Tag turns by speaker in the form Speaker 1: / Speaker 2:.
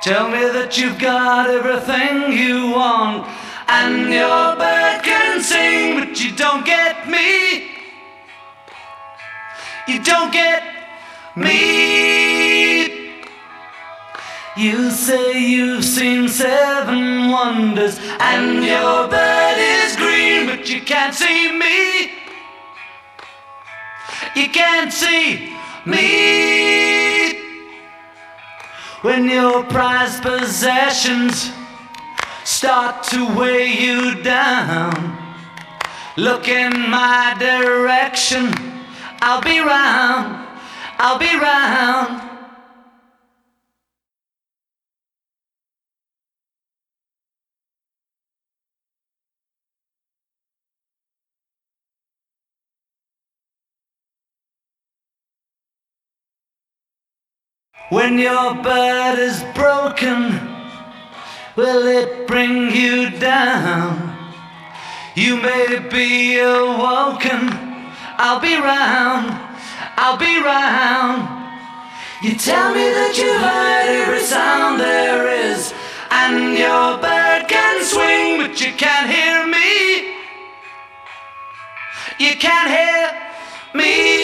Speaker 1: Tell me that you've got everything you want, and your bird can sing, but you don't get me. You don't get me. You say you've seen 7 wonders, and your bird is green, but you can't see me. You can't see me. When your prized possessions start to weigh you down, look in my direction. I'll be round, I'll be round. When your bird is broken, will it bring you down? You may be awoken. I'll be round, I'll be round. You tell me that you heard every sound there is, and your bird can swing, but you can't hear me. You can't hear me.